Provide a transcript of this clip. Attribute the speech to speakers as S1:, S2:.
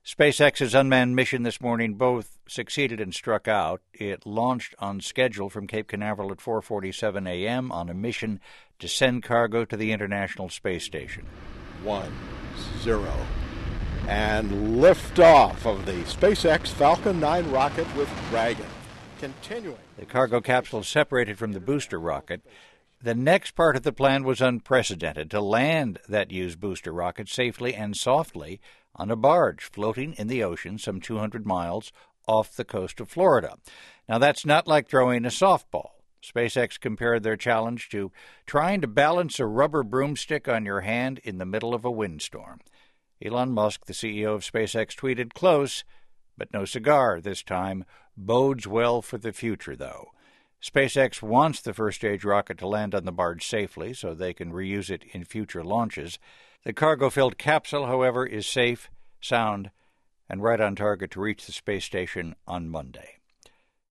S1: SpaceX's unmanned mission this morning both succeeded and struck out. It launched on schedule from Cape Canaveral at 4:47 a.m. on a mission to send cargo to the International Space Station.
S2: 1, 0, and liftoff of the SpaceX Falcon 9 rocket with Dragon. Continuing.
S1: The cargo capsule separated from the booster rocket. The next part of the plan was unprecedented, to land that used booster rocket safely and softly on a barge floating in the ocean some 200 miles off the coast of Florida. Now, that's not like throwing a softball. SpaceX compared their challenge to trying to balance a rubber broomstick on your hand in the middle of a windstorm. Elon Musk, the CEO of SpaceX, tweeted, "Close, but no cigar this time. Bodes well for the future, though." SpaceX wants the first-stage rocket to land on the barge safely so they can reuse it in future launches. The cargo-filled capsule, however, is safe, sound, and right on target to reach the space station on Monday.